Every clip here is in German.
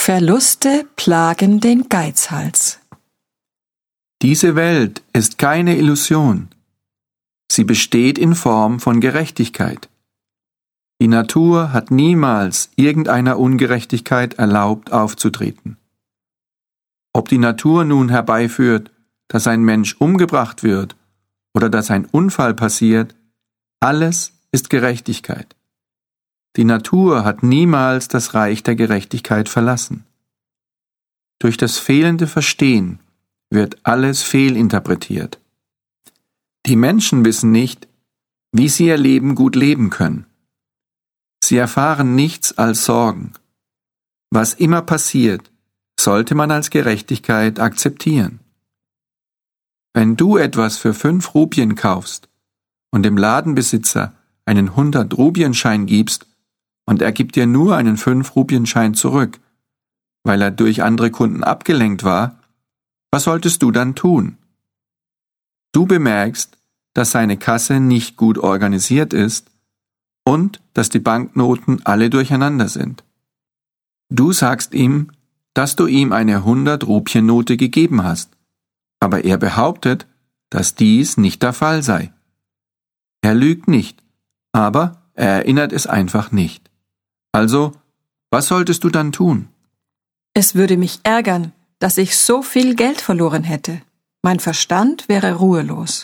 Verluste plagen den Geizhals. Diese Welt ist keine Illusion. Sie besteht in Form von Gerechtigkeit. Die Natur hat niemals irgendeiner Ungerechtigkeit erlaubt aufzutreten. Ob die Natur nun herbeiführt, dass ein Mensch umgebracht wird oder dass ein Unfall passiert, alles ist Gerechtigkeit. Die Natur hat niemals das Reich der Gerechtigkeit verlassen. Durch das fehlende Verstehen wird alles fehlinterpretiert. Die Menschen wissen nicht, wie sie ihr Leben gut leben können. Sie erfahren nichts als Sorgen. Was immer passiert, sollte man als Gerechtigkeit akzeptieren. Wenn du etwas für 5 Rupien kaufst und dem Ladenbesitzer einen 100-Rupien-Schein gibst und er gibt dir nur einen 5-Rupien-Schein zurück, weil er durch andere Kunden abgelenkt war, was solltest du dann tun? Du bemerkst, dass seine Kasse nicht gut organisiert ist und dass die Banknoten alle durcheinander sind. Du sagst ihm, dass du ihm eine 100-Rupien-Note gegeben hast, aber er behauptet, dass dies nicht der Fall sei. Er lügt nicht, aber er erinnert es einfach nicht. Also, was solltest du dann tun? Es würde mich ärgern, dass ich so viel Geld verloren hätte. Mein Verstand wäre ruhelos.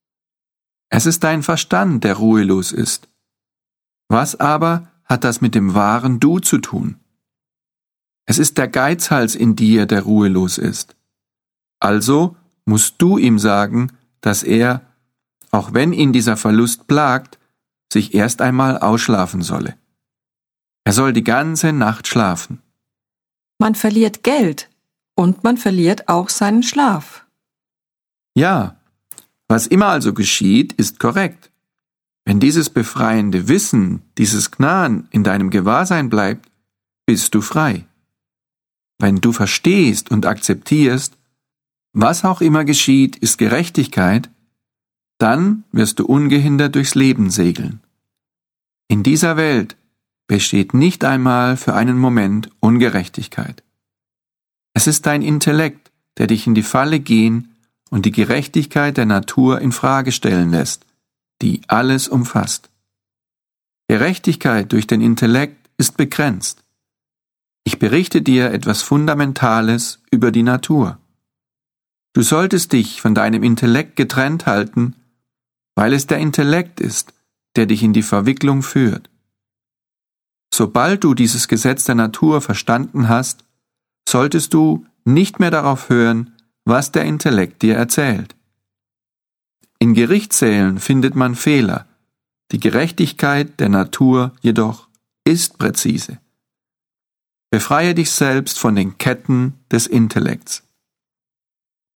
Es ist dein Verstand, der ruhelos ist. Was aber hat das mit dem wahren Du zu tun? Es ist der Geizhals in dir, der ruhelos ist. Also musst du ihm sagen, dass er, auch wenn ihn dieser Verlust plagt, sich erst einmal ausschlafen solle. Er soll die ganze Nacht schlafen. Man verliert Geld und man verliert auch seinen Schlaf. Ja, was immer also geschieht, ist korrekt. Wenn dieses befreiende Wissen, dieses Gnan in deinem Gewahrsein bleibt, bist du frei. Wenn du verstehst und akzeptierst, was auch immer geschieht, ist Gerechtigkeit, dann wirst du ungehindert durchs Leben segeln. In dieser Welt besteht nicht einmal für einen Moment Ungerechtigkeit. Es ist dein Intellekt, der dich in die Falle gehen und die Gerechtigkeit der Natur in Frage stellen lässt, die alles umfasst. Gerechtigkeit durch den Intellekt ist begrenzt. Ich berichte dir etwas Fundamentales über die Natur. Du solltest dich von deinem Intellekt getrennt halten, weil es der Intellekt ist, der dich in die Verwicklung führt. Sobald du dieses Gesetz der Natur verstanden hast, solltest du nicht mehr darauf hören, was der Intellekt dir erzählt. In Gerichtssälen findet man Fehler, die Gerechtigkeit der Natur jedoch ist präzise. Befreie dich selbst von den Ketten des Intellekts.